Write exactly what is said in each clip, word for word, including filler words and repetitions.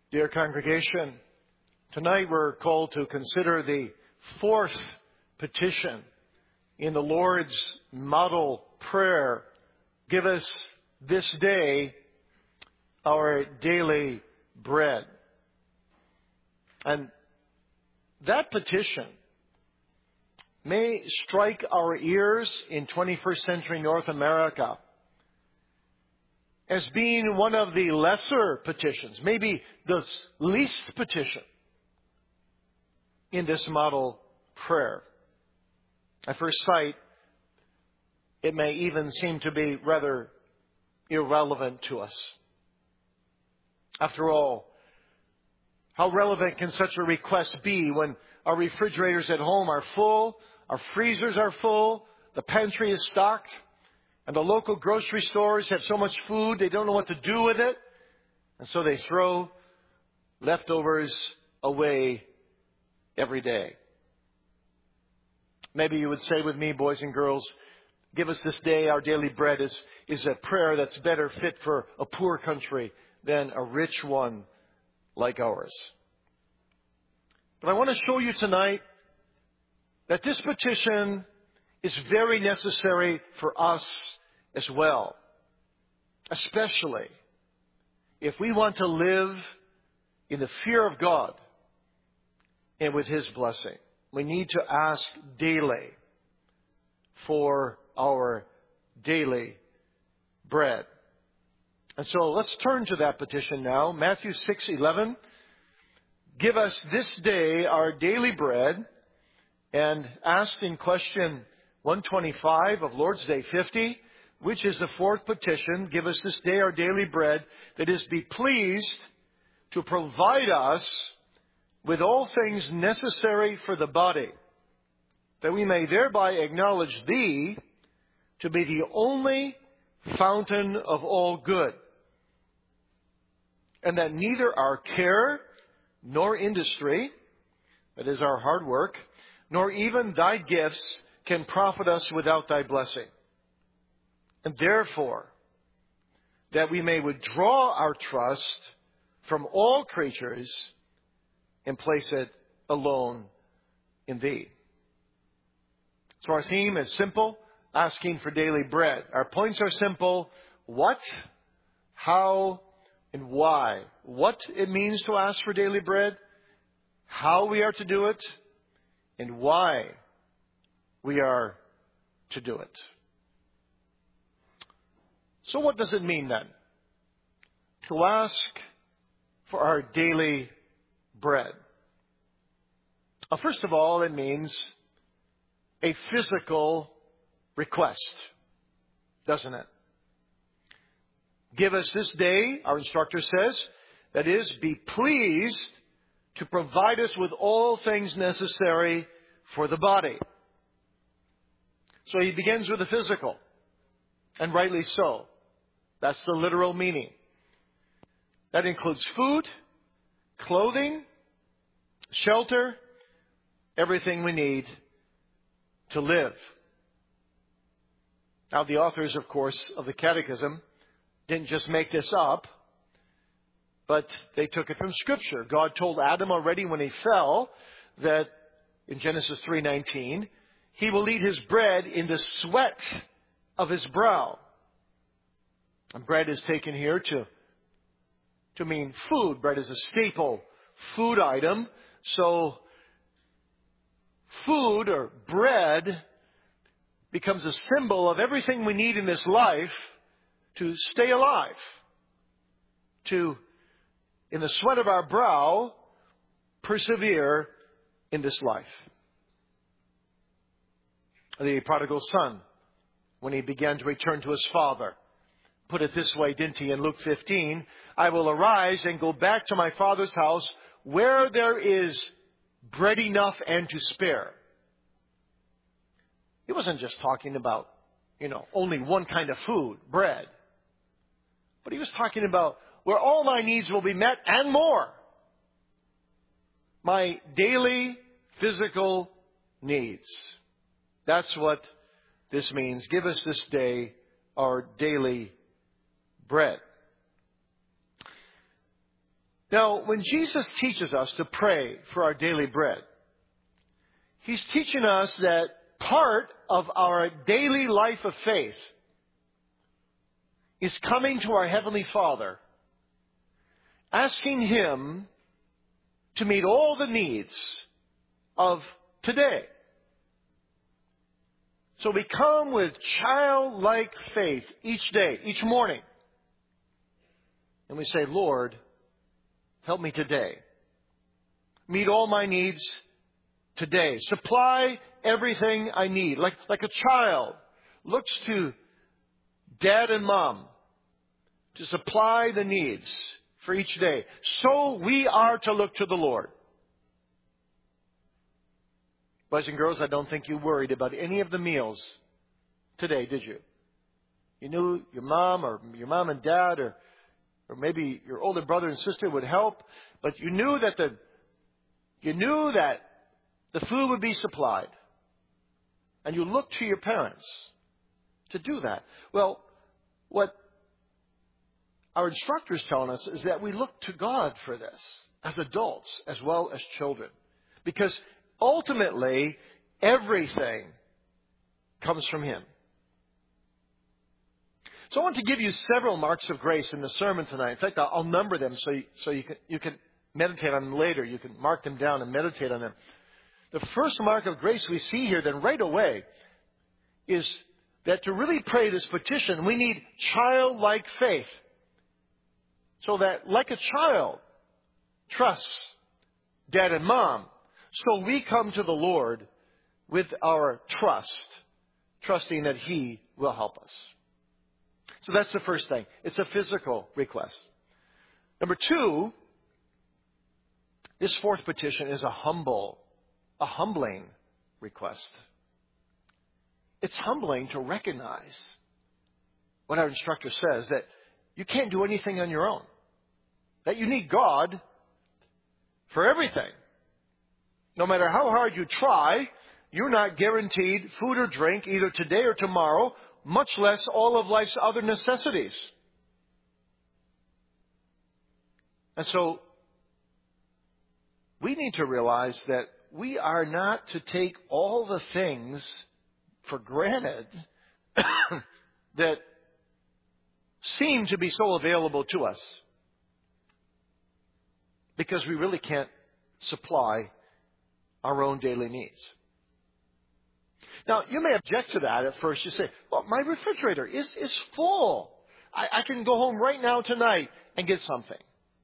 Dear congregation, tonight we're called to consider the fourth petition in the Lord's model prayer. Give us this day our daily bread. And that petition may strike our ears in twenty-first century North America as being one of the lesser petitions, maybe the least petition in this model prayer. At first sight, it may even seem to be rather irrelevant to us. After all, how relevant can such a request be when our refrigerators at home are full, our freezers are full, the pantry is stocked, and the local grocery stores have so much food they don't know what to do with it, and so they throw leftovers away every day. Maybe you would say with me, boys and girls, give us this day our daily bread is, is a prayer that's better fit for a poor country than a rich one like ours. But I want to show you tonight that this petition is very necessary for us as well, especially if we want to live in the fear of God and with His blessing. We need to ask daily for our daily bread. And so let's turn to that petition now. Matthew six eleven. Give us this day our daily bread. And asked in question one twenty-five of Lord's Day fifty, which is the fourth petition, give us this day our daily bread, that is, be pleased to provide us with all things necessary for the body, that we may thereby acknowledge Thee to be the only fountain of all good, and that neither our care nor industry, that is our hard work, nor even Thy gifts can profit us without Thy blessing. And therefore, that we may withdraw our trust from all creatures and place it alone in Thee. So our theme is simple, asking for daily bread. Our points are simple: what, how, and why. What it means to ask for daily bread, how we are to do it, and why we are to do it. So what does it mean then to ask for our daily bread? Well, first of all, it means a physical request, doesn't it? Give us this day, our instructor says, that is, be pleased to provide us with all things necessary for the body. So he begins with the physical, and rightly so. That's the literal meaning. That includes food, clothing, shelter, everything we need to live. Now, the authors, of course, of the Catechism didn't just make this up, but they took it from Scripture. God told Adam already when he fell that in Genesis three nineteen, he will eat his bread in the sweat of his brow. And bread is taken here to, to mean food. Bread is a staple food item. So food or bread becomes a symbol of everything we need in this life to stay alive. To, in the sweat of our brow, persevere in this life. The prodigal son, when he began to return to his father, put it this way, didn't he, in Luke fifteen, I will arise and go back to my father's house where there is bread enough and to spare. He wasn't just talking about, you know, only one kind of food, bread. But he was talking about where all my needs will be met and more. My daily physical needs. That's what this means. Give us this day our daily bread. Now, when Jesus teaches us to pray for our daily bread, He's teaching us that part of our daily life of faith is coming to our Heavenly Father, asking Him to meet all the needs of today. So we come with childlike faith each day, each morning. And we say, Lord, help me today. Meet all my needs today. Supply everything I need. Like, like a child looks to dad and mom to supply the needs for each day. So we are to look to the Lord. Boys and girls, I don't think you worried about any of the meals today, did you? You knew your mom or your mom and dad or, or maybe your older brother and sister would help, but you knew that the you knew that the food would be supplied. And you looked to your parents to do that. Well, what our instructor is telling us is that we look to God for this as adults as well as children. Because ultimately, everything comes from Him. So I want to give you several marks of grace in the sermon tonight. In fact, I'll, I'll number them so you, so you can, you can meditate on them later. You can mark them down and meditate on them. The first mark of grace we see here then right away is that to really pray this petition, we need childlike faith. So that, like a child, trusts dad and mom. So we come to the Lord with our trust, trusting that He will help us. So that's the first thing. It's a physical request. Number two, this fourth petition is a humble, a humbling request. It's humbling to recognize what our instructor says, that you can't do anything on your own. That you need God for everything. No matter how hard you try, you're not guaranteed food or drink either today or tomorrow, much less all of life's other necessities. And so, we need to realize that we are not to take all the things for granted that seem to be so available to us. Because we really can't supply our own daily needs. Now, you may object to that at first. You say, well, my refrigerator is, is full. I, I can go home right now tonight and get something.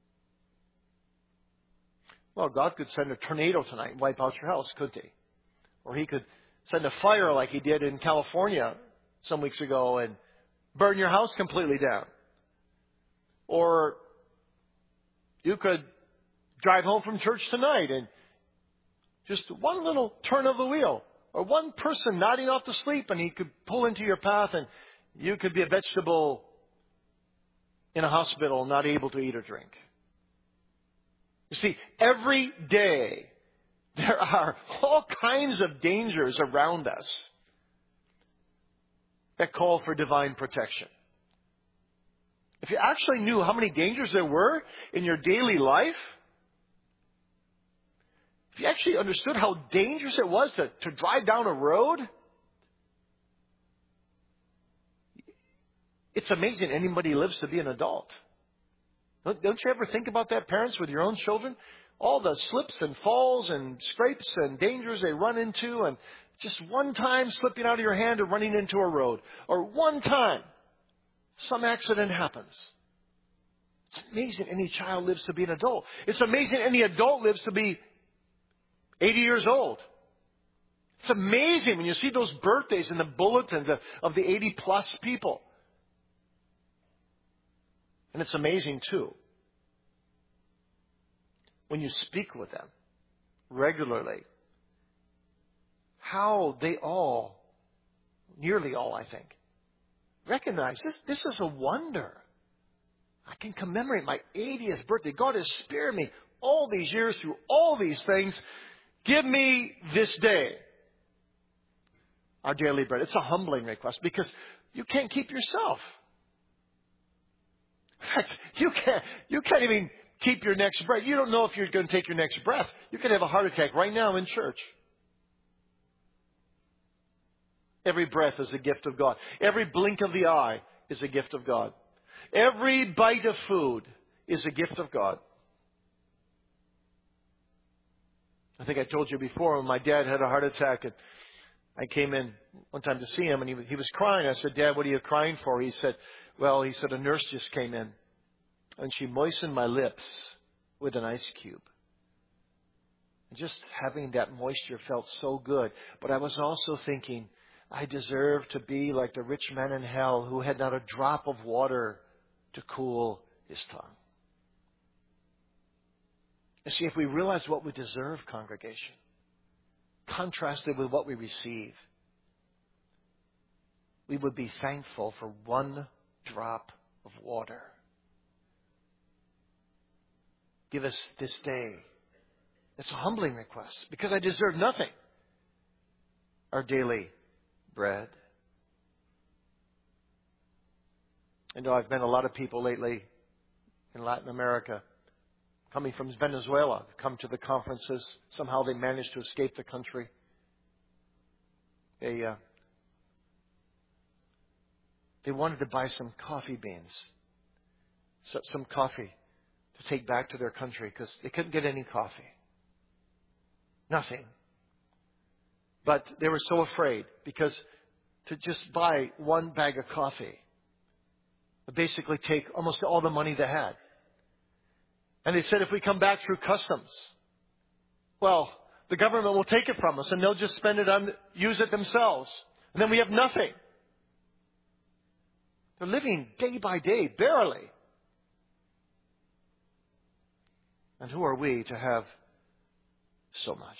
Well, God could send a tornado tonight and wipe out your house, couldn't He? Or He could send a fire like He did in California some weeks ago and burn your house completely down. Or you could drive home from church tonight and just one little turn of the wheel or one person nodding off to sleep and He could pull into your path and you could be a vegetable in a hospital not able to eat or drink. You see, every day there are all kinds of dangers around us that call for divine protection. If you actually knew how many dangers there were in your daily life, if you actually understood how dangerous it was to, to drive down a road, it's amazing anybody lives to be an adult. Don't, don't you ever think about that, parents, with your own children? All the slips and falls and scrapes and dangers they run into, and just one time slipping out of your hand or running into a road, or one time some accident happens. It's amazing any child lives to be an adult. It's amazing any adult lives to be eighty years old. It's amazing when you see those birthdays in the bulletins of, of the eighty plus people. And it's amazing too when you speak with them regularly how they all, nearly all I think, recognize this, this is a wonder. I can commemorate my eightieth birthday. God has spared me all these years through all these things. Give me this day our daily bread. It's a humbling request because you can't keep yourself. In fact, you can't, you can't even keep your next breath. You don't know if you're going to take your next breath. You could have a heart attack right now in church. Every breath is a gift of God. Every blink of the eye is a gift of God. Every bite of food is a gift of God. I think I told you before when my dad had a heart attack and I came in one time to see him and he, he was crying. I said, Dad, what are you crying for? He said, well, he said, a nurse just came in and she moistened my lips with an ice cube. And just having that moisture felt so good. But I was also thinking, I deserve to be like the rich man in hell who had not a drop of water to cool his tongue. You see, if we realize what we deserve, congregation, contrasted with what we receive, we would be thankful for one drop of water. Give us this day. It's a humbling request because I deserve nothing. Our daily bread. I know I've met a lot of people lately in Latin America coming from Venezuela, come to the conferences. Somehow they managed to escape the country. They uh, they wanted to buy some coffee beans, so, some coffee to take back to their country because they couldn't get any coffee. Nothing. But they were so afraid because to just buy one bag of coffee would basically take almost all the money they had. And they said, if we come back through customs, well, the government will take it from us and they'll just spend it on, use it themselves. And then we have nothing. They're living day by day, barely. And who are we to have so much?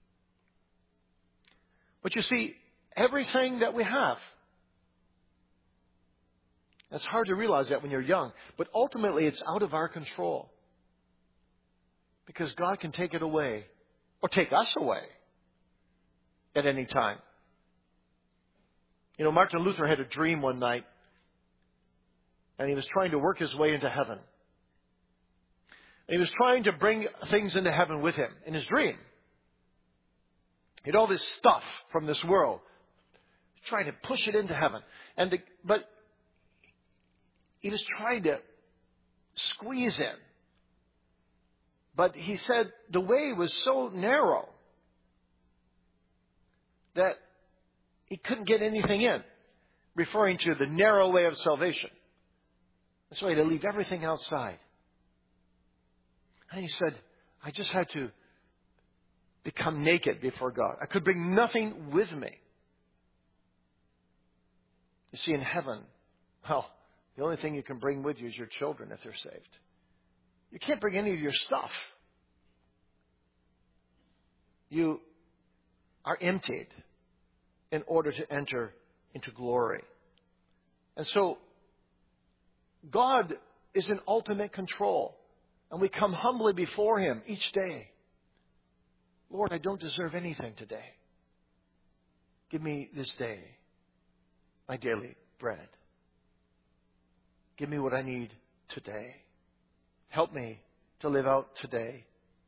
But you see, everything that we have, it's hard to realize that when you're young, but ultimately it's out of our control. Because God can take it away or take us away at any time. You know, Martin Luther had a dream one night and he was trying to work his way into heaven. And he was trying to bring things into heaven with him in his dream. He had all this stuff from this world, trying to push it into heaven. And the, but he was trying to squeeze in. But he said the way was so narrow that he couldn't get anything in, referring to the narrow way of salvation. And so he had to leave everything outside. And he said, I just had to become naked before God. I could bring nothing with me. You see, in heaven, well, the only thing you can bring with you is your children if they're saved. You can't bring any of your stuff. You are emptied in order to enter into glory. And so, God is in ultimate control. And we come humbly before Him each day. Lord, I don't deserve anything today. Give me this day my daily bread. Give me what I need today. Help me to live out today.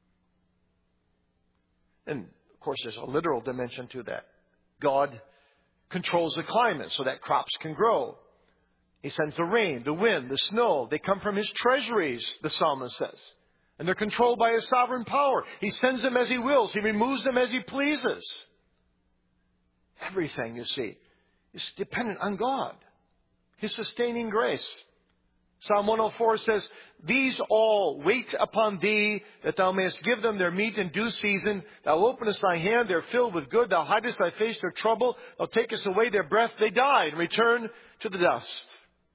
And, of course, there's a literal dimension to that. God controls the climate so that crops can grow. He sends the rain, the wind, the snow. They come from His treasuries, the psalmist says. And they're controlled by His sovereign power. He sends them as He wills. He removes them as He pleases. Everything, you see, is dependent on God. His sustaining grace. Psalm one oh four says, these all wait upon Thee, that Thou mayest give them their meat in due season. Thou openest Thy hand, they are filled with good. Thou hidest Thy face, their trouble. Thou takest away their breath, they die, and return to the dust.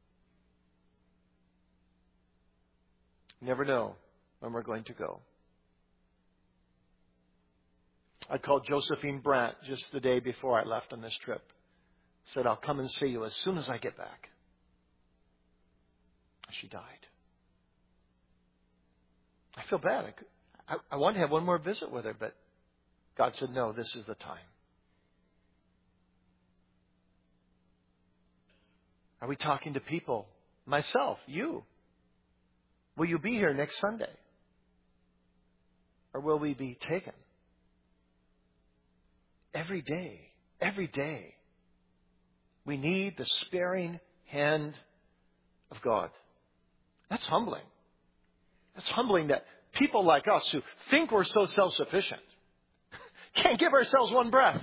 Never know when we're going to go. I called Josephine Brandt just the day before I left on this trip. Said, I'll come and see you as soon as I get back. She died. I feel bad. I, could, I, I wanted to have one more visit with her, but God said, no, this is the time. Are we talking to people? Myself, you. Will you be here next Sunday? or will we be taken? Every day, every day, we need the sparing hand of God. That's humbling. That's humbling that people like us who think we're so self-sufficient can't give ourselves one breath.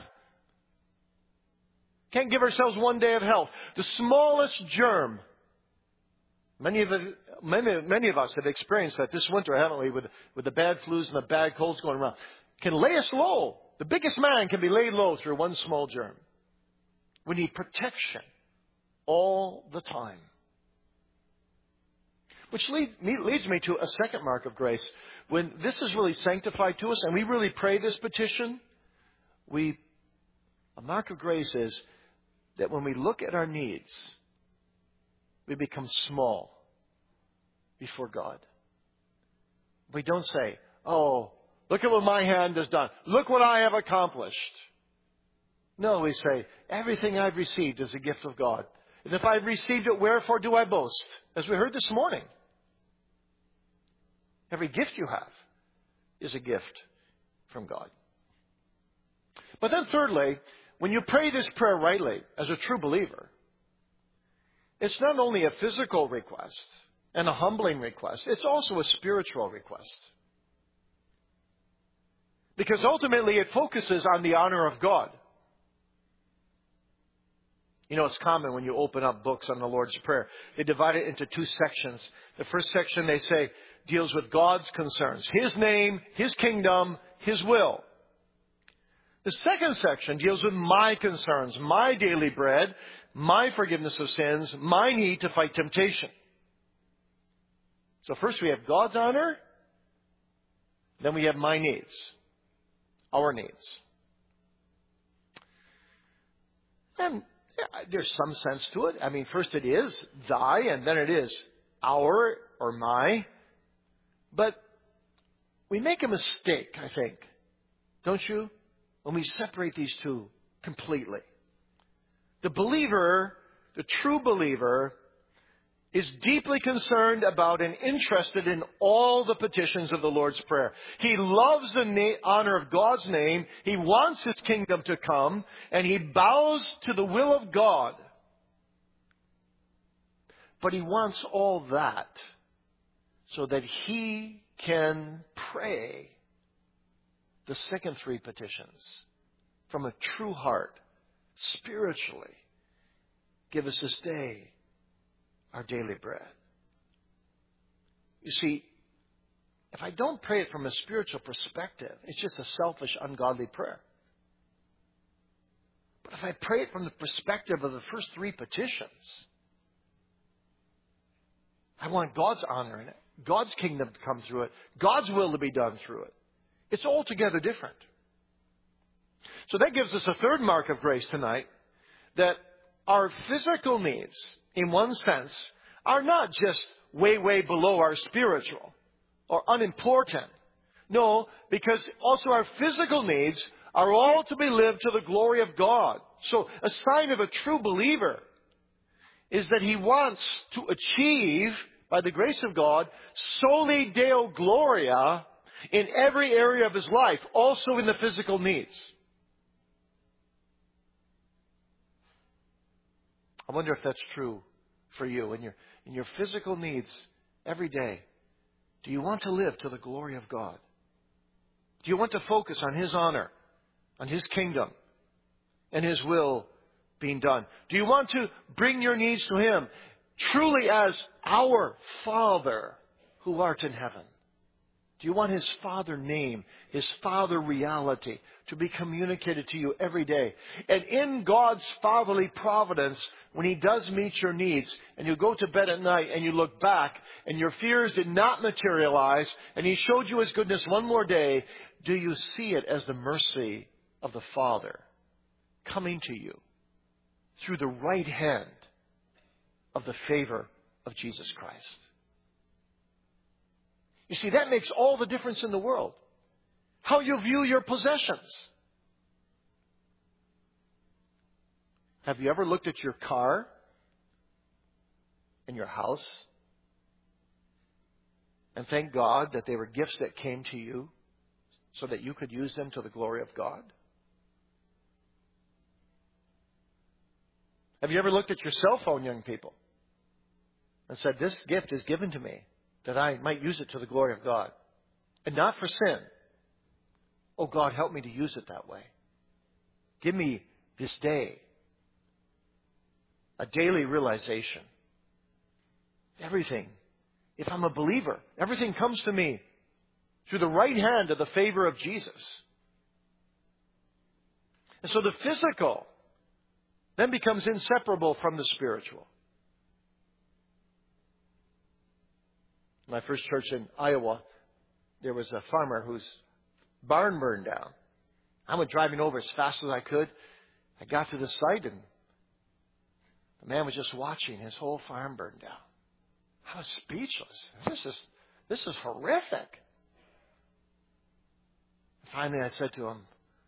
Can't give ourselves one day of health. The smallest germ. Many of, it, many, many of us have experienced that this winter, haven't we, with, with the bad flus and the bad colds going around. Can lay us low. The biggest man can be laid low through one small germ. We need protection all the time. Which lead, me, leads me to a second mark of grace. When this is really sanctified to us and we really pray this petition, we, a mark of grace is that when we look at our needs, we become small before God. We don't say, oh, look at what my hand has done. Look what I have accomplished. No, we say, everything I've received is a gift of God. And if I've received it, wherefore do I boast? As we heard this morning. Every gift you have is a gift from God. But then thirdly, when you pray this prayer rightly as a true believer, it's not only a physical request and a humbling request, it's also a spiritual request. Because ultimately it focuses on the honor of God. You know, it's common when you open up books on the Lord's Prayer. They divide it into two sections. The first section, they say, deals with God's concerns. His name, His kingdom, His will. The second section deals with my concerns, my daily bread, my forgiveness of sins, my need to fight temptation. So first we have God's honor, then we have my needs, our needs. And there's some sense to it. I mean, first it is thy, and then it is our or my. But we make a mistake, I think, don't you, when we separate these two completely. The believer, the true believer, is deeply concerned about and interested in all the petitions of the Lord's Prayer. He loves the na- honor of God's name. He wants His kingdom to come, and he bows to the will of God. But he wants all that so that he can pray the second three petitions from a true heart, spiritually. Give us this day our daily bread. You see, if I don't pray it from a spiritual perspective, it's just a selfish, ungodly prayer. But if I pray it from the perspective of the first three petitions, I want God's honor in it, God's kingdom to come through it, God's will to be done through it. It's altogether different. So that gives us a third mark of grace tonight, that our physical needs, in one sense, are not just way, way below our spiritual or unimportant. No, because also our physical needs are all to be lived to the glory of God. So a sign of a true believer is that he wants to achieve, by the grace of God, soli Deo Gloria in every area of his life, also in the physical needs. I wonder if that's true for you in your, in your physical needs every day. Do you want to live to the glory of God? Do you want to focus on His honor, on His kingdom, and His will being done? Do you want to bring your needs to Him truly as our Father who art in heaven? Do you want His Father name, His Father reality to be communicated to you every day? And in God's fatherly providence, when He does meet your needs, and you go to bed at night and you look back and your fears did not materialize, and He showed you His goodness one more day, do you see it as the mercy of the Father coming to you through the right hand of the favor of Jesus Christ? You see, that makes all the difference in the world. How you view your possessions. Have you ever looked at your car and your house and thank God that they were gifts that came to you so that you could use them to the glory of God? Have you ever looked at your cell phone, young people, and said, this gift is given to me that I might use it to the glory of God and not for sin? Oh, God, help me to use it that way. Give me this day a daily realization. Everything, if I'm a believer, everything comes to me through the right hand of the favor of Jesus. And so the physical then becomes inseparable from the spiritual. My first church in Iowa, there was a farmer whose barn burned down. I went driving over as fast as I could. I got to the site and the man was just watching his whole farm burn down. I was speechless. This is, this is horrific. Finally, I said to him,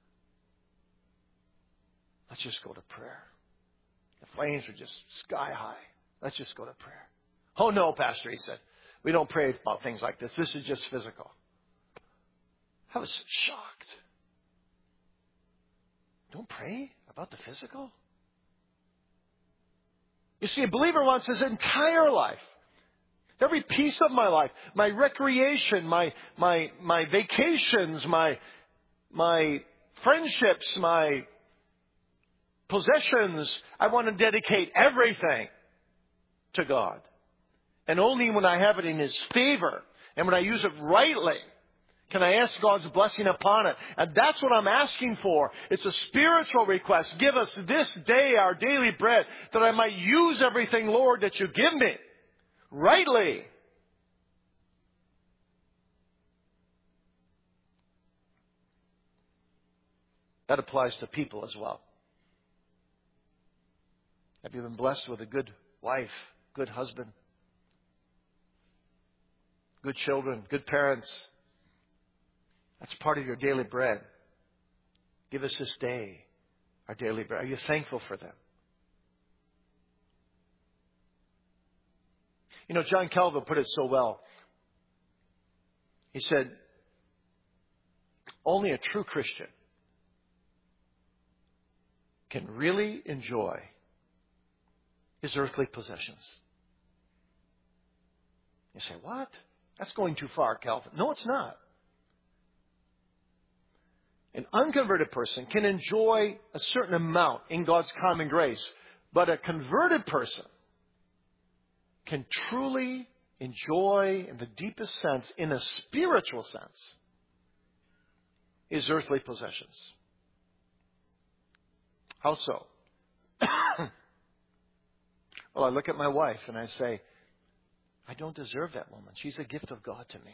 let's just go to prayer. The flames were just sky high. Let's just go to prayer. Oh, no, Pastor, he said. We don't pray about things like this. This is just physical. I was shocked. Don't pray about the physical? You see, a believer wants his entire life, every piece of my life, my recreation, my my my vacations, my my friendships, my possessions. I want to dedicate everything to God. And only when I have it in His favor and when I use it rightly can I ask God's blessing upon it. And that's what I'm asking for. It's a spiritual request. Give us this day our daily bread, that I might use everything, Lord, that you give me rightly. That applies to people as well. Have you been blessed with a good wife, good husband, good children, good parents? That's part of your daily bread. Give us this day our daily bread. Are you thankful for them? You know, John Calvin put it so well. He said, only a true Christian can really enjoy his earthly possessions. You say, what? That's going too far, Calvin. No, it's not. An unconverted person can enjoy a certain amount in God's common grace, but a converted person can truly enjoy, in the deepest sense, in a spiritual sense, his earthly possessions. How so? Well, I look at my wife and I say, I don't deserve that woman. She's a gift of God to me.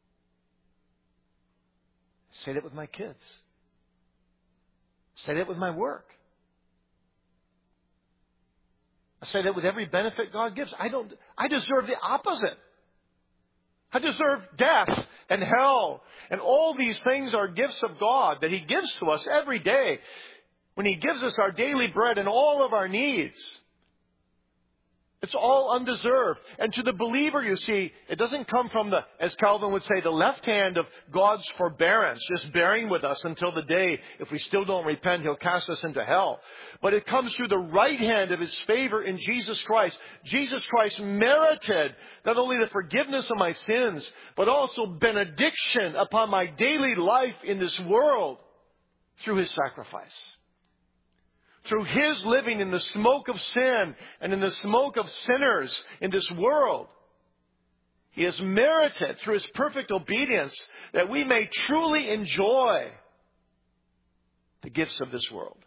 I say that with my kids. I say that with my work. I say that with every benefit God gives. I don't, I deserve the opposite. I deserve death and hell. And all these things are gifts of God that He gives to us every day when He gives us our daily bread and all of our needs. It's all undeserved. And to the believer, you see, it doesn't come from the, as Calvin would say, the left hand of God's forbearance, just bearing with us until the day, if we still don't repent, He'll cast us into hell. But it comes through the right hand of His favor in Jesus Christ. Jesus Christ merited not only the forgiveness of my sins, but also benediction upon my daily life in this world through His sacrifice. Through His living in the smoke of sin and in the smoke of sinners in this world, He has merited through His perfect obedience that we may truly enjoy the gifts of this world.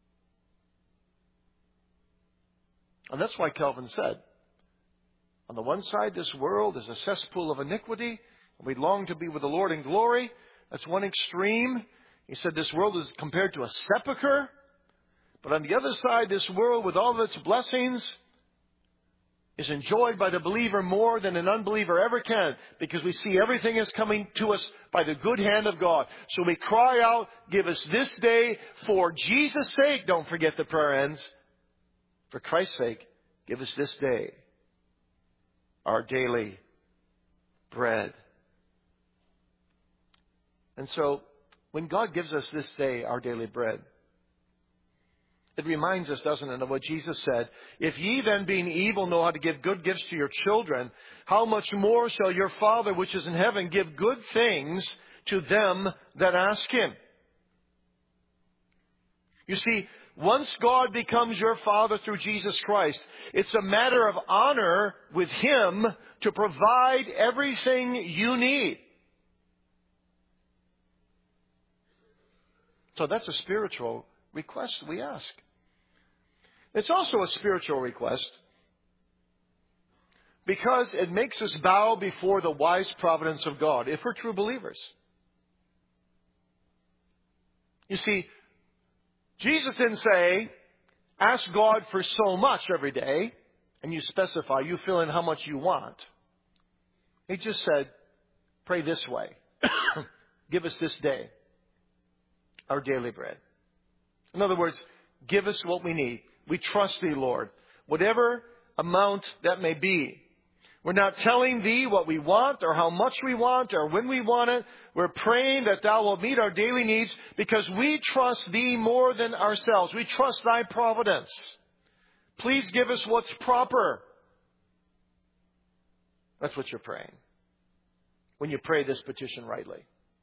And that's why Calvin said, on the one side, this world is a cesspool of iniquity, and we long to be with the Lord in glory. That's one extreme. He said this world is compared to a sepulcher. But on the other side, this world, with all of its blessings, is enjoyed by the believer more than an unbeliever ever can, because we see everything is coming to us by the good hand of God. So we cry out, give us this day for Jesus' sake. Don't forget the prayer ends. For Christ's sake, give us this day our daily bread. And so when God gives us this day our daily bread, it reminds us, doesn't it, of what Jesus said. If ye then, being evil, know how to give good gifts to your children, how much more shall your Father which is in heaven give good things to them that ask Him? You see, once God becomes your Father through Jesus Christ, it's a matter of honor with Him to provide everything you need. So that's a spiritual request we ask. It's also a spiritual request because it makes us bow before the wise providence of God, if we're true believers. You see, Jesus didn't say, ask God for so much every day, and you specify, you fill in how much you want. He just said, pray this way. Give us this day our daily bread. In other words, give us what we need. We trust Thee, Lord, whatever amount that may be. We're not telling Thee what we want or how much we want or when we want it. We're praying that Thou will meet our daily needs because we trust Thee more than ourselves. We trust Thy providence. Please give us what's proper. That's what you're praying when you pray this petition rightly.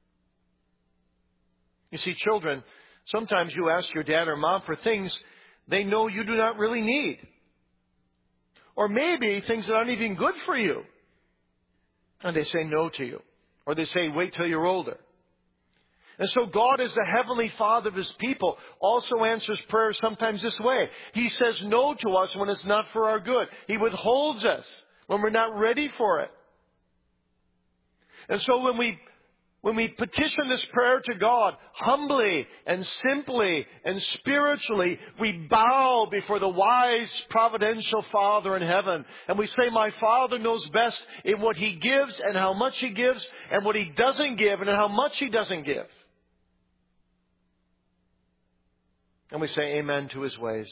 You see, children, sometimes you ask your dad or mom for things they know you do not really need. Or maybe things that aren't even good for you. And they say no to you. Or they say, wait till you're older. And so God, as the Heavenly Father of His people, also answers prayer sometimes this way. He says no to us when it's not for our good. He withholds us when we're not ready for it. And so when we When we petition this prayer to God humbly and simply and spiritually, we bow before the wise, providential Father in heaven. And we say, my Father knows best in what He gives and how much He gives and what He doesn't give and how much He doesn't give. And we say amen to His ways,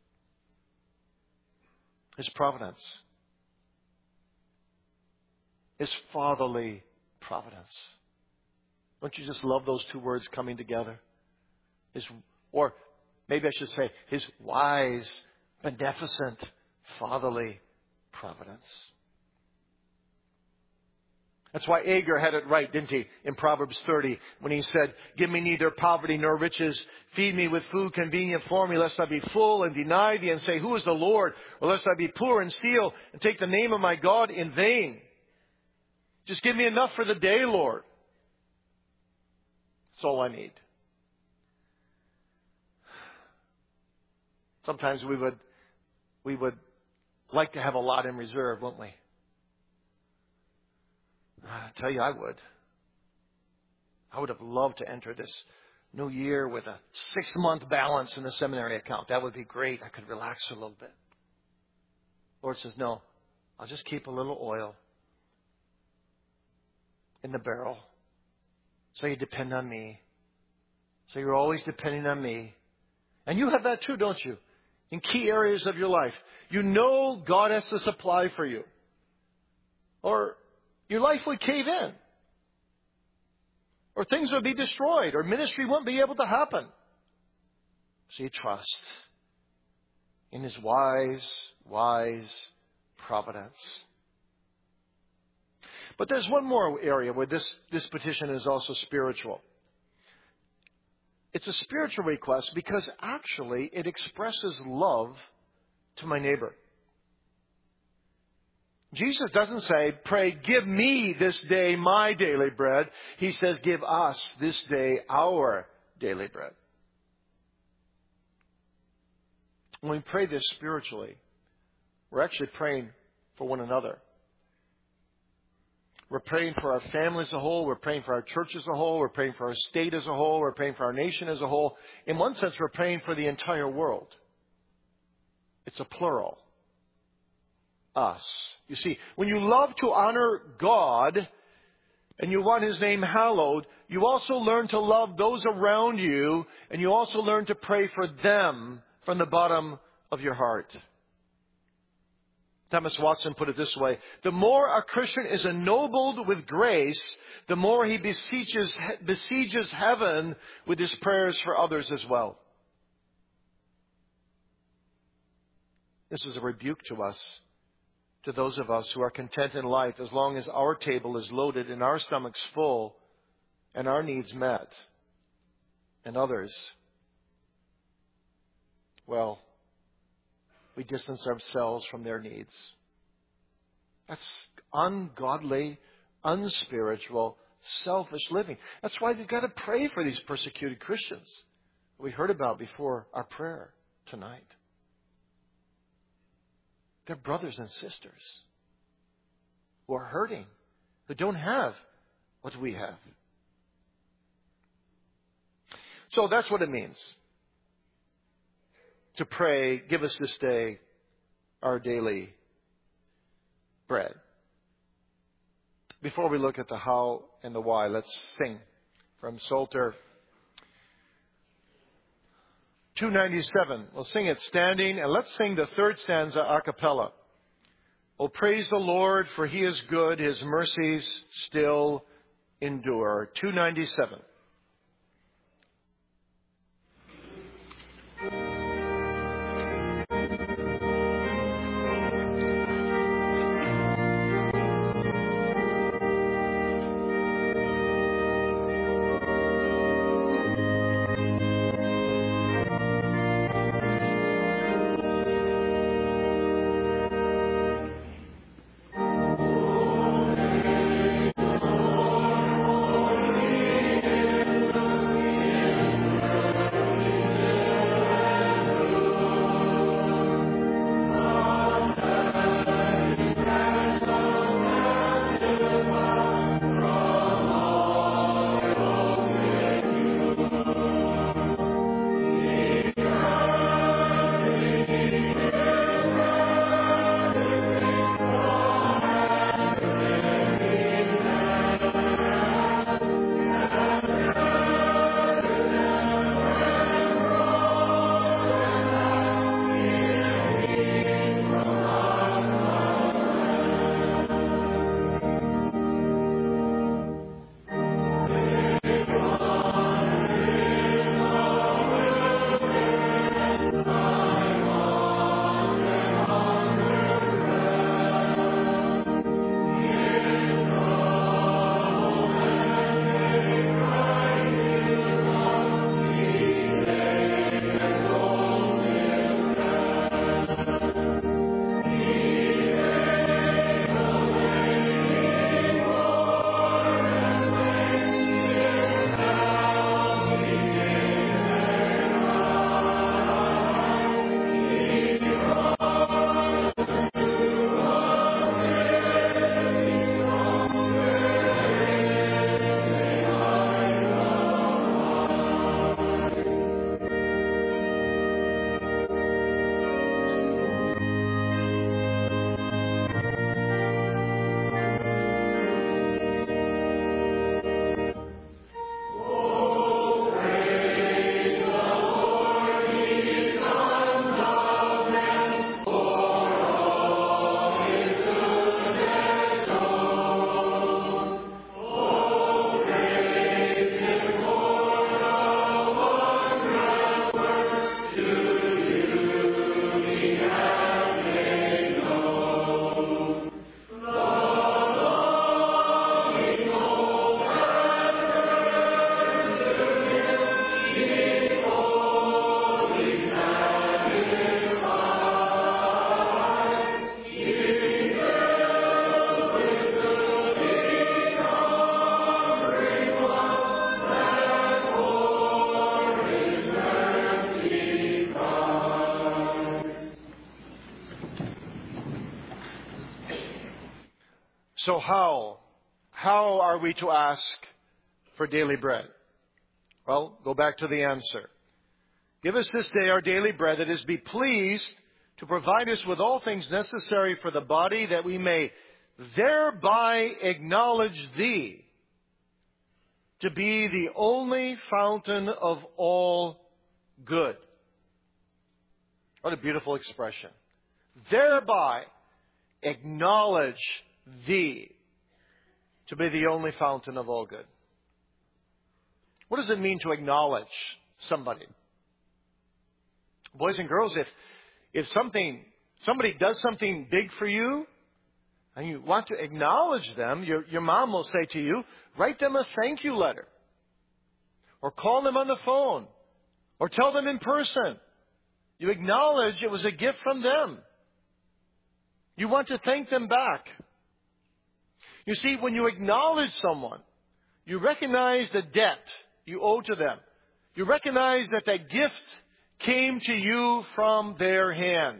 His providence, His fatherly providence. Don't you just love those two words coming together? His, or maybe I should say, His wise, beneficent, fatherly providence. That's why Agur had it right, didn't he, in Proverbs thirty, when he said, give me neither poverty nor riches. Feed me with food convenient for me, lest I be full and deny Thee and say, who is the Lord? Or lest I be poor and steal and take the name of my God in vain. Just give me enough for the day, Lord. That's all I need. Sometimes we would, we would like to have a lot in reserve, wouldn't we? I tell you, I would. I would have loved to enter this new year with a six-month balance in the seminary account. That would be great. I could relax a little bit. Lord says, no, I'll just keep a little oil in the barrel. So you depend on me. So you're always depending on me. And you have that too, don't you? In key areas of your life. You know God has to supply for you. Or your life would cave in. Or things would be destroyed. Or ministry wouldn't be able to happen. So you trust in His wise, wise providence. But there's one more area where this, this petition is also spiritual. It's a spiritual request because actually it expresses love to my neighbor. Jesus doesn't say, pray, give me this day my daily bread. He says, give us this day our daily bread. When we pray this spiritually, we're actually praying for one another. We're praying for our family as a whole. We're praying for our church as a whole. We're praying for our state as a whole. We're praying for our nation as a whole. In one sense, we're praying for the entire world. It's a plural. Us. You see, when you love to honor God and you want His name hallowed, you also learn to love those around you, and you also learn to pray for them from the bottom of your heart. Thomas Watson put it this way: the more a Christian is ennobled with grace, the more he besieges, besieges heaven with his prayers for others as well. This is a rebuke to us, to those of us who are content in life as long as our table is loaded and our stomachs full and our needs met. And others, well, we distance ourselves from their needs. That's ungodly, unspiritual, selfish living. That's why we've got to pray for these persecuted Christians we heard about before our prayer tonight. They're brothers and sisters who are hurting, who don't have what we have. So that's what it means to pray, give us this day our daily bread. Before we look at the how and the why, let's sing from Psalter two ninety-seven. We'll sing it standing, and let's sing the third stanza a cappella. Oh, praise the Lord, for He is good, His mercies still endure. two ninety-seven. So how? How are we to ask for daily bread? Well, go back to the answer. Give us this day our daily bread, that is, be pleased to provide us with all things necessary for the body, that we may thereby acknowledge Thee to be the only fountain of all good. What a beautiful expression. Thereby acknowledge Thee to be the only fountain of all good. What does it mean to acknowledge somebody? Boys and girls, if, if something, somebody does something big for you, and you want to acknowledge them, your, your mom will say to you, write them a thank you letter. Or call them on the phone. Or tell them in person. You acknowledge it was a gift from them. You want to thank them back. You see, when you acknowledge someone, you recognize the debt you owe to them. You recognize that that gift came to you from their hand.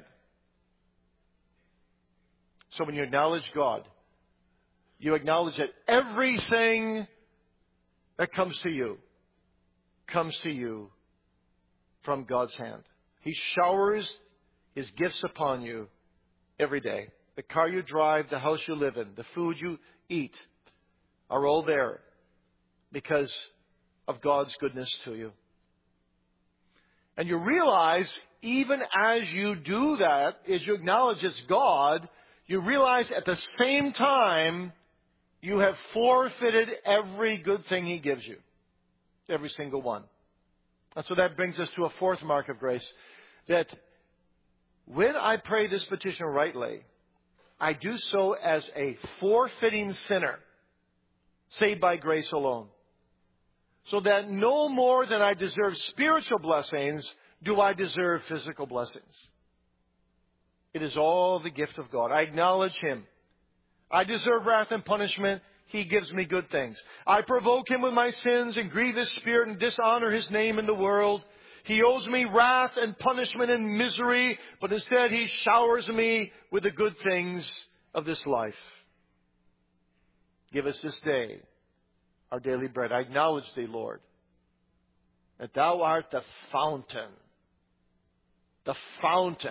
So when you acknowledge God, you acknowledge that everything that comes to you comes to you from God's hand. He showers His gifts upon you every day. The car you drive, the house you live in, the food you eat are all there because of God's goodness to you. And you realize, even as you do that, as you acknowledge it's God, you realize at the same time you have forfeited every good thing He gives you. Every single one. And so that brings us to a fourth mark of grace. That when I pray this petition rightly, I do so as a forfeiting sinner, saved by grace alone. So that no more than I deserve spiritual blessings, do I deserve physical blessings. It is all the gift of God. I acknowledge Him. I deserve wrath and punishment. He gives me good things. I provoke Him with my sins and grieve His Spirit and dishonor His name in the world. He owes me wrath and punishment and misery, but instead He showers me with the good things of this life. Give us this day our daily bread. I acknowledge Thee, Lord, that Thou art the fountain, the fountain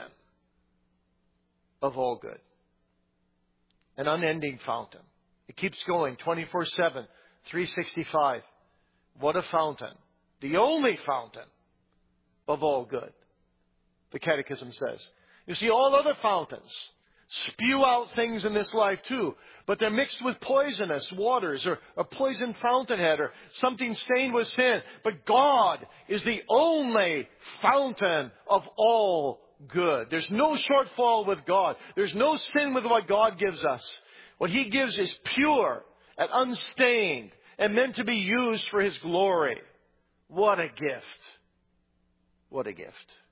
of all good. An unending fountain. It keeps going twenty-four seven, three sixty-five. What a fountain. The only fountain of all good, the Catechism says. You see, all other fountains spew out things in this life too, but they're mixed with poisonous waters or a poisoned fountainhead or something stained with sin. But God is the only fountain of all good. There's no shortfall with God. There's no sin with what God gives us. What He gives is pure and unstained and meant to be used for His glory. What a gift. What a gift.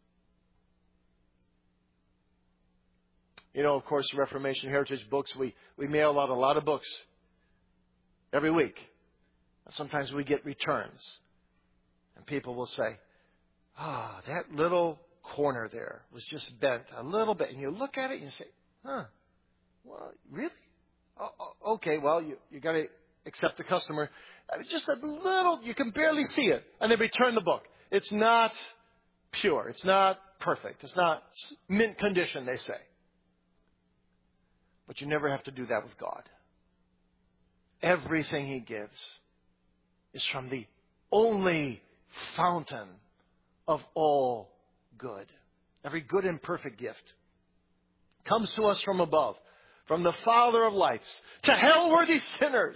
You know, of course, Reformation Heritage Books, we, we mail out a lot of books every week. Sometimes we get returns. And people will say, ah, oh, that little corner there was just bent a little bit. And you look at it and you say, huh, well, really? Oh, okay, well, you, you got to accept the customer. Just a little, you can barely see it. And they return the book. It's not pure. It's not perfect. It's not mint condition, they say. But you never have to do that with God. Everything He gives is from the only fountain of all good. Every good and perfect gift comes to us from above, from the Father of lights. To hell worthy sinners!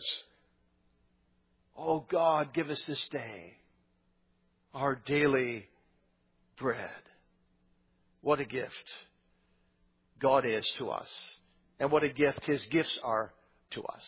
Oh God, give us this day our daily bread. What a gift God is to us. And what a gift His gifts are to us.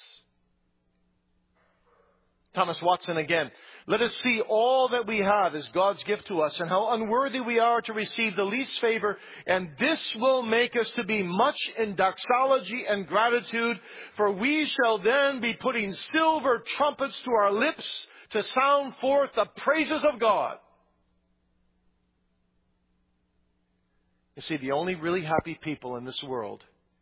Thomas Watson again. Let us see all that we have as God's gift to us and how unworthy we are to receive the least favor. And this will make us to be much in doxology and gratitude. For we shall then be putting silver trumpets to our lips to sound forth the praises of God. You see, the only really happy people in this world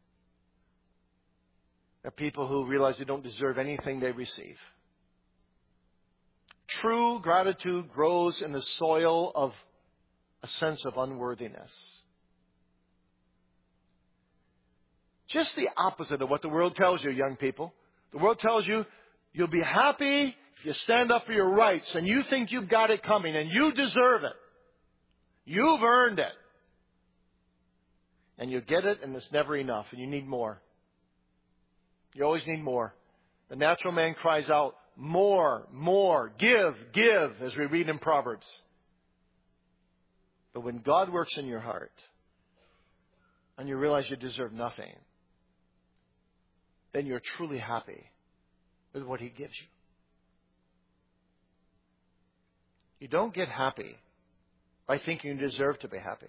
are people who realize they don't deserve anything they receive. True gratitude grows in the soil of a sense of unworthiness. Just the opposite of what the world tells you, young people. The world tells you you'll be happy if you stand up for your rights and you think you've got it coming and you deserve it. You've earned it. And you get it and it's never enough and you need more. You always need more. The natural man cries out, more, more, give, give, as we read in Proverbs. But when God works in your heart, and you realize you deserve nothing, then you're truly happy with what He gives you. You don't get happy by thinking you deserve to be happy.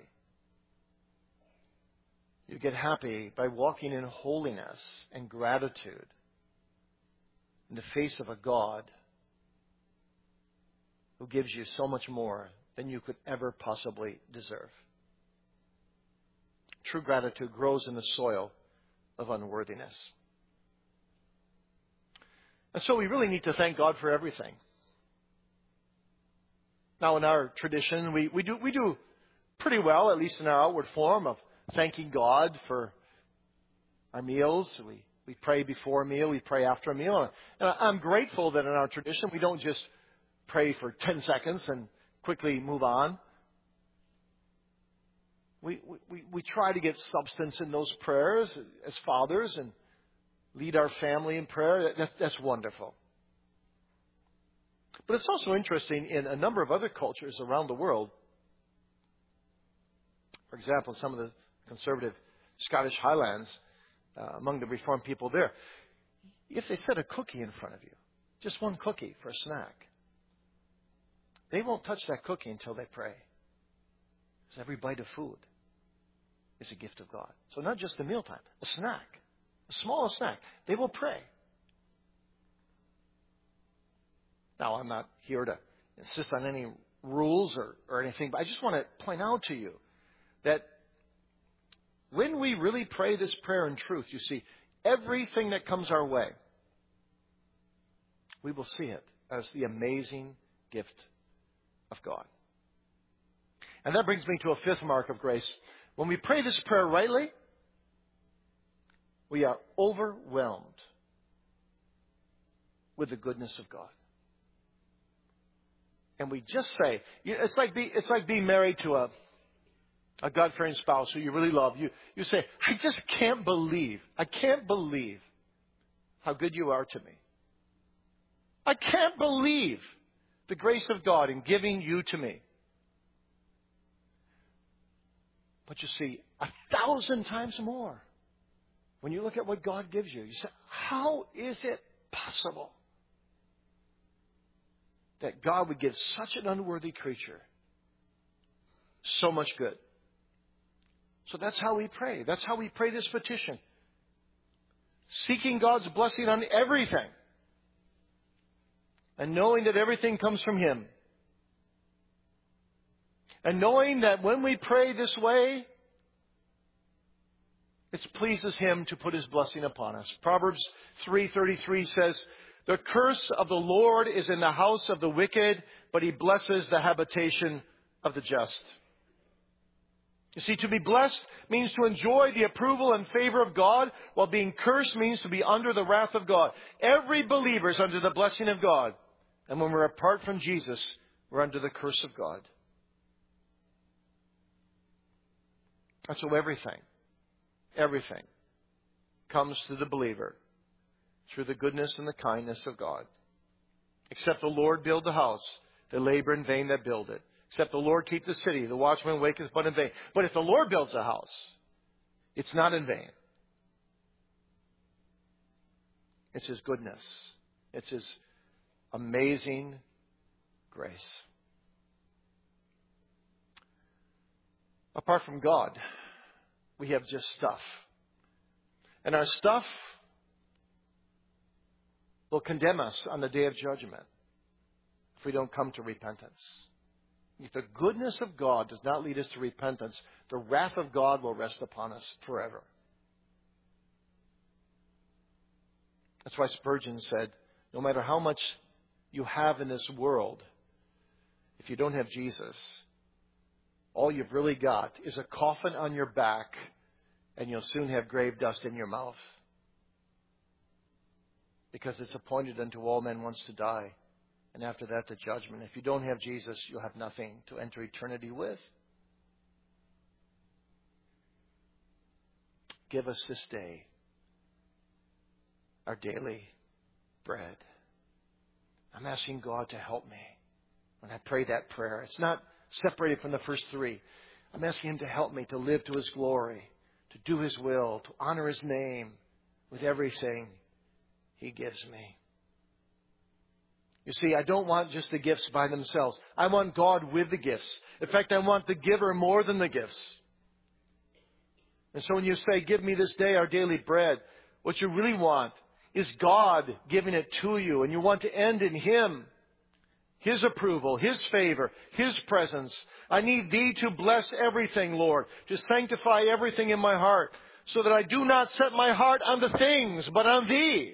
You get happy by walking in holiness and gratitude in the face of a God who gives you so much more than you could ever possibly deserve. True gratitude grows in the soil of unworthiness. And so we really need to thank God for everything. Now, in our tradition, we, we do we do pretty well, at least in our outward form, of thanking God for our meals. We we pray before a meal, we pray after a meal. And I'm grateful that in our tradition we don't just pray for ten seconds and quickly move on. We, we, we try to get substance in those prayers as fathers and lead our family in prayer. That, that's wonderful. But it's also interesting in a number of other cultures around the world. For example, some of the conservative Scottish Highlands, uh, among the Reformed people there, if they set a cookie in front of you, just one cookie for a snack, they won't touch that cookie until they pray. Because every bite of food is a gift of God. So not just a mealtime, a snack, a small snack. They will pray. Now, I'm not here to insist on any rules or, or anything, but I just want to point out to you that when we really pray this prayer in truth, you see, everything that comes our way, we will see it as the amazing gift of God. And that brings me to a fifth mark of grace. When we pray this prayer rightly, we are overwhelmed with the goodness of God. And we just say, it's like be, it's like being married to a, a God-fearing spouse who you really love. You, you say, I just can't believe, I can't believe how good you are to me. I can't believe the grace of God in giving you to me. But you see, a thousand times more, when you look at what God gives you, you say, how is it possible that God would give such an unworthy creature so much good? So that's how we pray. That's how we pray this petition. Seeking God's blessing on everything. And knowing that everything comes from Him. And knowing that when we pray this way, it pleases Him to put His blessing upon us. Proverbs three thirty-three says, the curse of the Lord is in the house of the wicked, but He blesses the habitation of the just. You see, to be blessed means to enjoy the approval and favor of God, while being cursed means to be under the wrath of God. Every believer is under the blessing of God. And when we're apart from Jesus, we're under the curse of God. And so everything, everything comes to the believer through the goodness and the kindness of God. Except the Lord build the house, they labor in vain that build it. Except the Lord keep the city, the watchman waketh but in vain. But if the Lord builds a house, it's not in vain. It's His goodness. It's His amazing grace. Apart from God, we have just stuff. And our stuff will condemn us on the day of judgment if we don't come to repentance. If the goodness of God does not lead us to repentance, the wrath of God will rest upon us forever. That's why Spurgeon said, no matter how much you have in this world, if you don't have Jesus, all you've really got is a coffin on your back, and you'll soon have grave dust in your mouth. Because it's appointed unto all men once to die, and after that the judgment. If you don't have Jesus, you'll have nothing to enter eternity with. Give us this day our daily bread. I'm asking God to help me when I pray that prayer. It's not separated from the first three. I'm asking Him to help me to live to His glory, to do His will, to honor His name with everything He gives me. You see, I don't want just the gifts by themselves. I want God with the gifts. In fact, I want the giver more than the gifts. And so when you say, give me this day our daily bread, what you really want is God giving it to you. And you want to end in Him. His approval, His favor, His presence. I need Thee to bless everything, Lord. To sanctify everything in my heart. So that I do not set my heart on the things, but on Thee.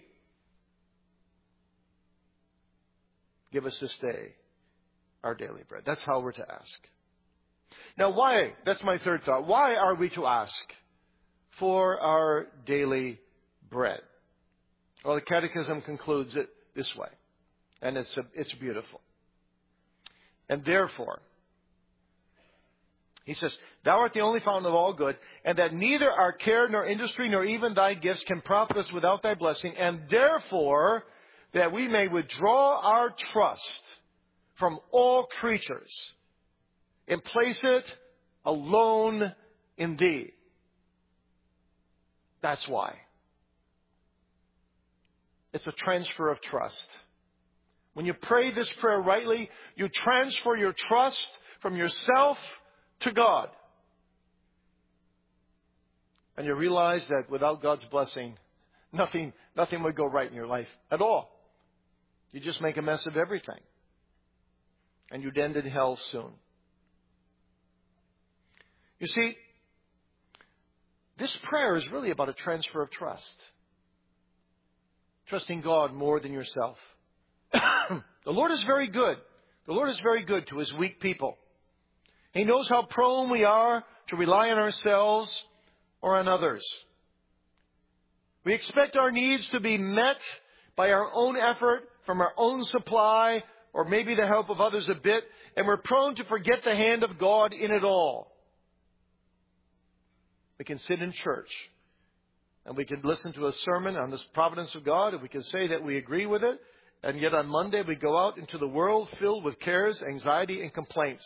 Give us this day our daily bread. That's how we're to ask. Now why? That's my third thought. Why are we to ask for our daily bread? Well, the Catechism concludes it this way. And it's, a, it's beautiful. And therefore, he says, Thou art the only fountain of all good, and that neither our care nor industry nor even Thy gifts can profit us without Thy blessing, and therefore that we may withdraw our trust from all creatures and place it alone in Thee. That's why. It's a transfer of trust. When you pray this prayer rightly, you transfer your trust from yourself to God. And you realize that without God's blessing, nothing, nothing would go right in your life at all. You just make a mess of everything. And you'd end in hell soon. You see, this prayer is really about a transfer of trust. Trusting God more than yourself. The Lord is very good. The Lord is very good to His weak people. He knows how prone we are to rely on ourselves or on others. We expect our needs to be met by our own effort, from our own supply, or maybe the help of others a bit, and we're prone to forget the hand of God in it all. We can sit in church, and we can listen to a sermon on this providence of God, and we can say that we agree with it, and yet on Monday we go out into the world filled with cares, anxiety, and complaints.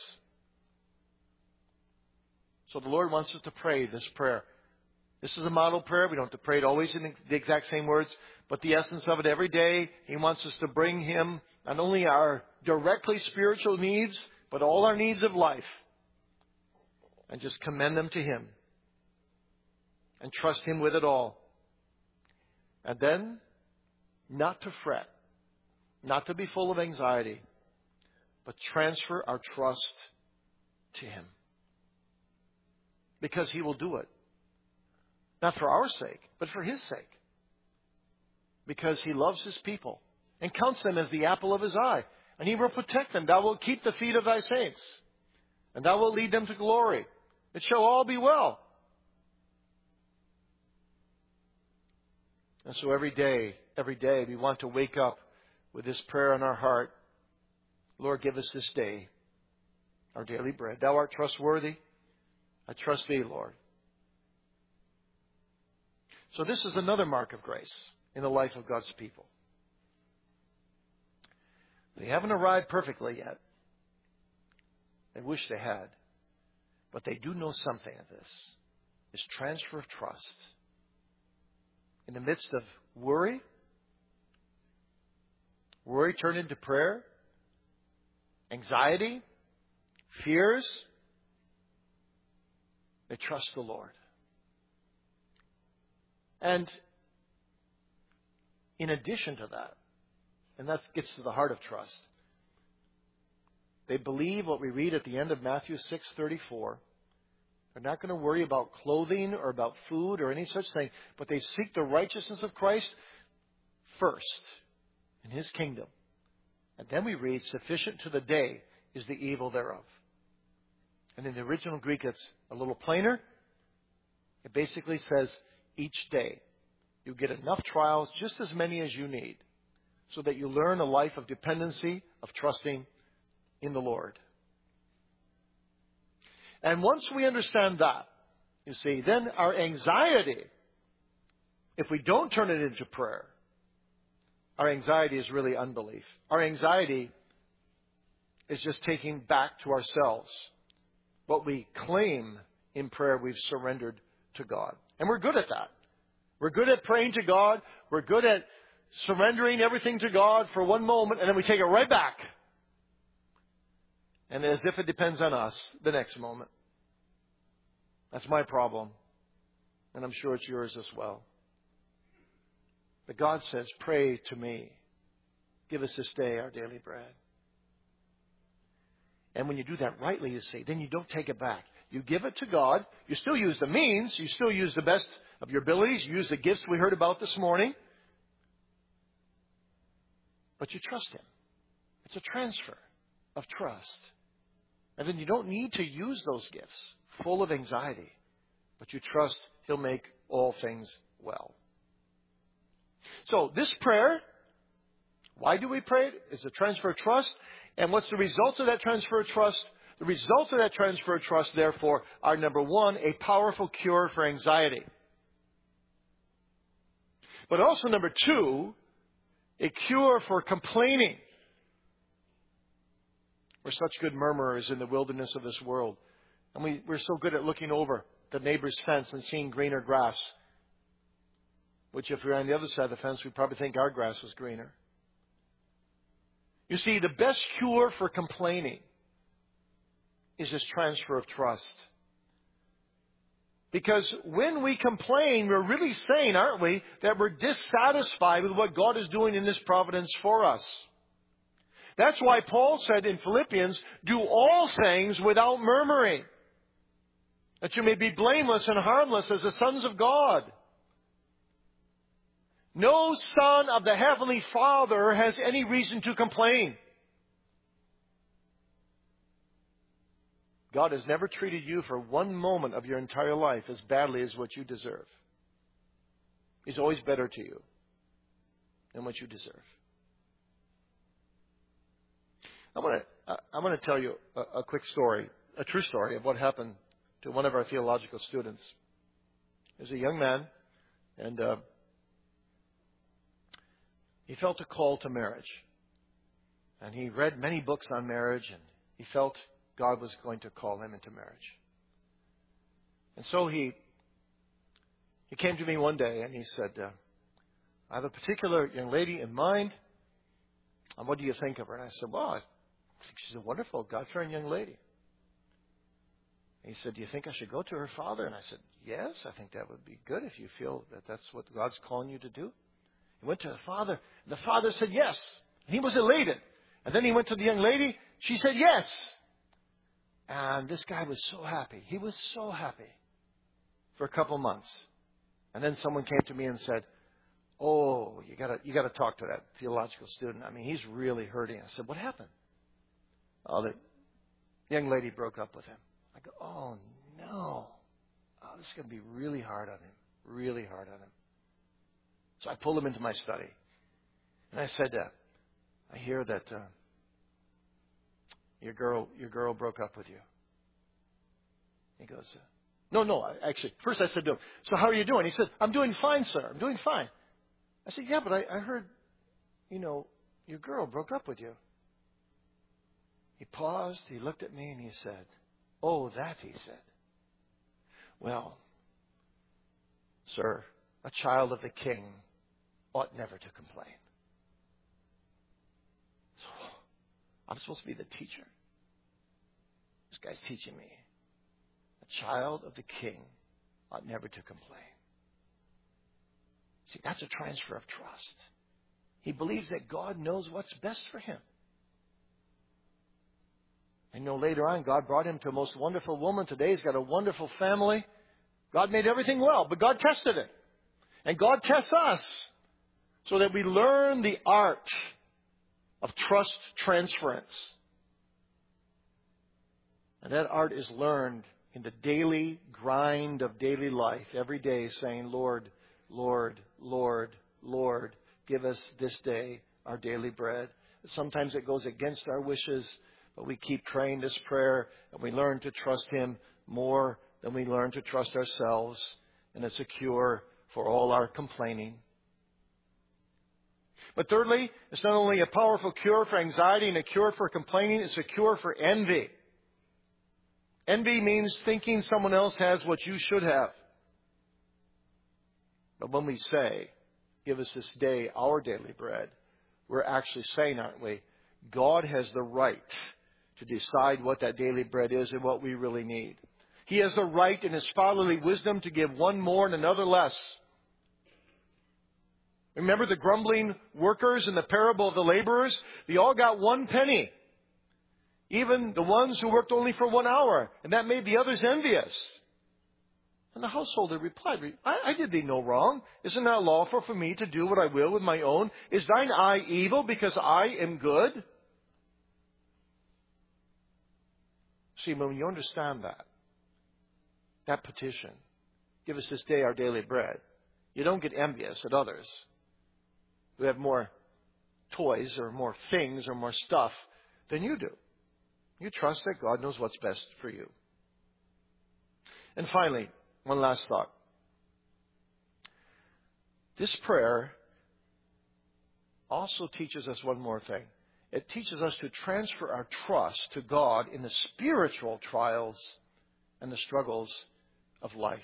So the Lord wants us to pray this prayer. This is a model prayer. We don't have to pray it always in the exact same words, but the essence of it every day. He wants us to bring Him not only our directly spiritual needs, but all our needs of life. And just commend them to Him. And trust Him with it all. And then, not to fret. Not to be full of anxiety. But transfer our trust to Him. Because He will do it. Not for our sake, but for His sake. Because He loves His people and counts them as the apple of His eye. And He will protect them. Thou wilt keep the feet of Thy saints. And Thou wilt lead them to glory. It shall all be well. And so every day, every day we want to wake up with this prayer in our heart. Lord, give us this day our daily bread. Thou art trustworthy. I trust Thee, Lord. So this is another mark of grace in the life of God's people. They haven't arrived perfectly yet. They wish they had. But they do know something of this. It's transfer of trust. In the midst of worry, worry turned into prayer, anxiety, fears, they trust the Lord. And in addition to that, and that gets to the heart of trust, they believe what we read at the end of Matthew six thirty-four. They're not going to worry about clothing or about food or any such thing, but they seek the righteousness of Christ first in His kingdom. And then we read, sufficient to the day is the evil thereof. And in the original Greek, it's a little plainer. It basically says, each day you get enough trials, just as many as you need, so that you learn a life of dependency, of trusting in the Lord. And once we understand that, you see, then our anxiety, if we don't turn it into prayer, Our anxiety is really unbelief. Our anxiety is just taking back to ourselves what we claim in prayer we've surrendered to God. And we're good at that. We're good at praying to God. We're good at surrendering everything to God for one moment, and then we take it right back. And as if it depends on us, the next moment. That's my problem. And I'm sure it's yours as well. But God says, pray to me. Give us this day our daily bread. And when you do that rightly, you see, then you don't take it back. You give it to God. You still use the means. You still use the best of your abilities. You use the gifts we heard about this morning. But you trust Him. It's a transfer of trust. And then you don't need to use those gifts full of anxiety. But you trust He'll make all things well. So this prayer, why do we pray it? It's a transfer of trust. And what's the result of that transfer of trust? The results of that transfer of trust, therefore, are number one, a powerful cure for anxiety. But also number two, a cure for complaining. We're such good murmurers in the wilderness of this world. And we, we're so good at looking over the neighbor's fence and seeing greener grass. Which if we're on the other side of the fence, we probably think our grass is greener. You see, the best cure for complaining is this transfer of trust. Because when we complain, we're really saying, aren't we, that we're dissatisfied with what God is doing in this providence for us. That's why Paul said in Philippians, do all things without murmuring, that you may be blameless and harmless as the sons of God. No son of the Heavenly Father has any reason to complain. God has never treated you for one moment of your entire life as badly as what you deserve. He's always better to you than what you deserve. I want to I want to tell you a, a quick story, a true story of what happened to one of our theological students. There's a young man, and uh, he felt a call to marriage. And he read many books on marriage, and he felt God was going to call him into marriage. And so he he came to me one day, and he said, uh, I have a particular young lady in mind. And what do you think of her? And I said, well, I think she's a wonderful, God-fearing young lady. And he said, do you think I should go to her father? And I said, yes, I think that would be good if you feel that that's what God's calling you to do. He went to the father, and the father said yes. And he was elated. And then he went to the young lady. She said yes. And this guy was so happy. He was so happy for a couple months. And then someone came to me and said, oh, you gotta, you gotta talk to that theological student. I mean, he's really hurting. I said, what happened? Oh, the young lady broke up with him. I go, oh, no. Oh, this is going to be really hard on him. Really hard on him. So I pulled him into my study. And I said, uh, I hear that uh, your girl your girl broke up with you. He goes, uh, no, no, I, actually, first I said to him, so how are you doing? He said, I'm doing fine, sir. I'm doing fine. I said, yeah, but I, I heard, you know, your girl broke up with you. He paused, he looked at me, and he said, oh, that, he said. Well, sir, a child of the King ought never to complain. So, I'm supposed to be the teacher. This guy's teaching me. A child of the King ought never to complain. See, that's a transfer of trust. He believes that God knows what's best for him. I know later on God brought him to a most wonderful woman. Today he's got a wonderful family. God made everything well, but God tested it. And God tests us so that we learn the art of trust transference. And that art is learned in the daily grind of daily life, every day saying, Lord, Lord, Lord, Lord, give us this day our daily bread. Sometimes it goes against our wishes, but we keep praying this prayer and we learn to trust Him more than we learn to trust ourselves. And it's a cure for all our complaining. But thirdly, it's not only a powerful cure for anxiety and a cure for complaining, it's a cure for envy. Envy means thinking someone else has what you should have. But when we say, give us this day our daily bread, we're actually saying, aren't we, God has the right to decide what that daily bread is and what we really need. He has the right in His fatherly wisdom to give one more and another less. Remember the grumbling workers in the parable of the laborers? They all got one penny. Even the ones who worked only for one hour. And that made the others envious. And the householder replied, I, I did thee no wrong. Isn't that lawful for me to do what I will with my own? Is thine eye evil because I am good? See, when you understand that, that petition, give us this day our daily bread, you don't get envious at others who have more toys or more things or more stuff than you do. You trust that God knows what's best for you. And finally, one last thought. This prayer also teaches us one more thing. It teaches us to transfer our trust to God in the spiritual trials and the struggles of life.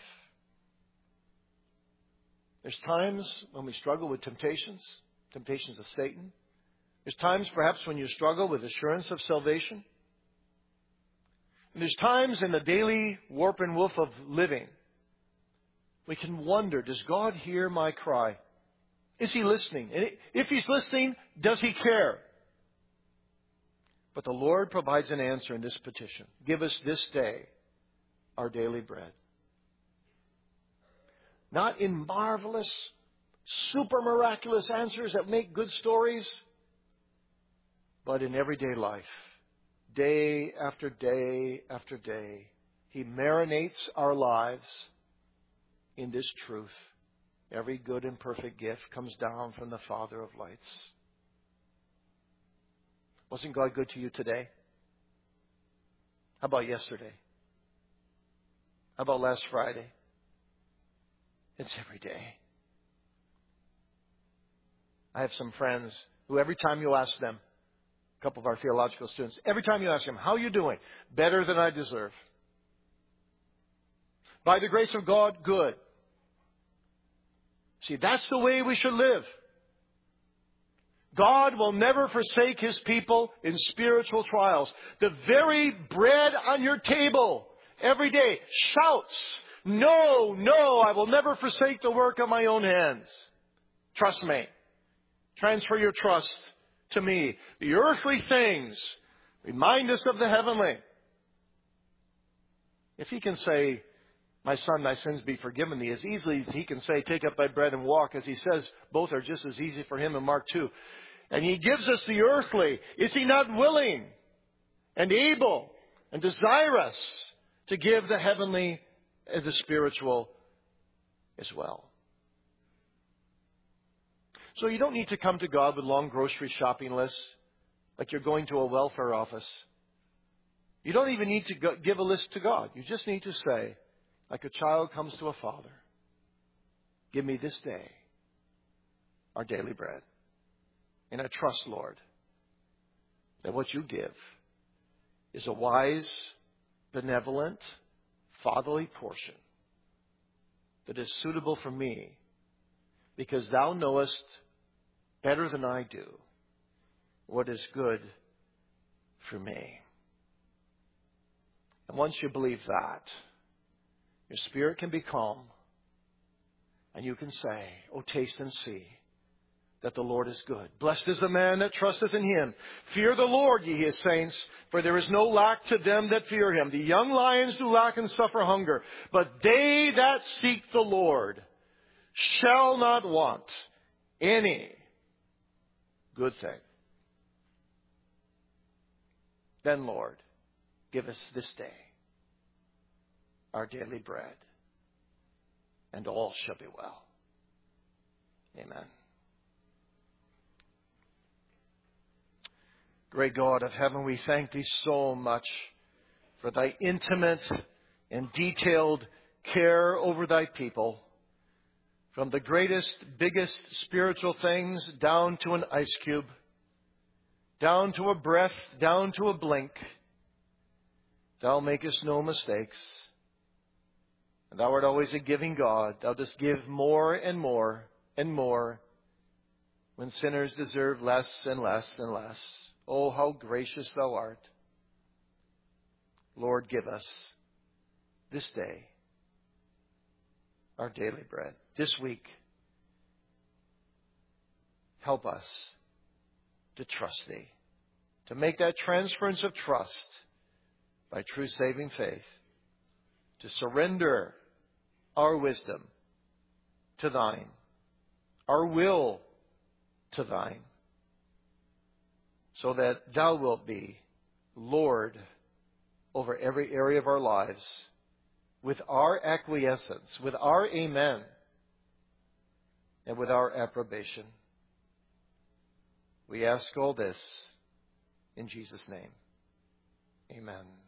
There's times when we struggle with temptations, temptations of Satan. There's times perhaps when you struggle with assurance of salvation. And there's times in the daily warp and woof of living we can wonder, does God hear my cry? Is He listening? And if He's listening, does He care? But the Lord provides an answer in this petition. Give us this day our daily bread. Not in marvelous, super miraculous answers that make good stories, but in everyday life. Day after day after day, He marinates our lives in this truth. Every good and perfect gift comes down from the Father of lights. Wasn't God good to you today? How about yesterday? How about last Friday? It's every day. I have some friends who every time you ask them, a couple of our theological students, every time you ask them, how are you doing? Better than I deserve. By the grace of God, good. See, that's the way we should live. God will never forsake His people in spiritual trials. The very bread on your table every day shouts, no, no, I will never forsake the work of my own hands. Trust me. Transfer your trust to me. The earthly things remind us of the heavenly. If He can say, my son, thy sins be forgiven thee, as easily as He can say, take up thy bread and walk, as He says, both are just as easy for Him in Mark two. And He gives us the earthly. Is He not willing and able and desirous to give the heavenly and the spiritual as well? So you don't need to come to God with long grocery shopping lists, like you're going to a welfare office. You don't even need to go, give a list to God. You just need to say, like a child comes to a father, give me this day our daily bread. And I trust, Lord, that what you give is a wise, benevolent, fatherly portion that is suitable for me, because Thou knowest better than I do what is good for me. And once you believe that, your spirit can be calm, and you can say, oh, taste and see that the Lord is good. Blessed is the man that trusteth in Him. Fear the Lord, ye His saints, for there is no lack to them that fear Him. The young lions do lack and suffer hunger, but they that seek the Lord shall not want any good thing. Then, Lord, give us this day our daily bread, and all shall be well. Amen. Great God of heaven, we thank Thee so much for Thy intimate and detailed care over Thy people. From the greatest, biggest spiritual things down to an ice cube, down to a breath, down to a blink, Thou makest no mistakes. And Thou art always a giving God. Thou dost give more and more and more when sinners deserve less and less and less. Oh, how gracious Thou art. Lord, give us this day our daily bread. This week, help us to trust Thee, to make that transference of trust by true saving faith, to surrender our wisdom to Thine, our will to Thine, so that Thou wilt be Lord over every area of our lives, with our acquiescence, with our amen, and with our approbation. We ask all this in Jesus' name. Amen.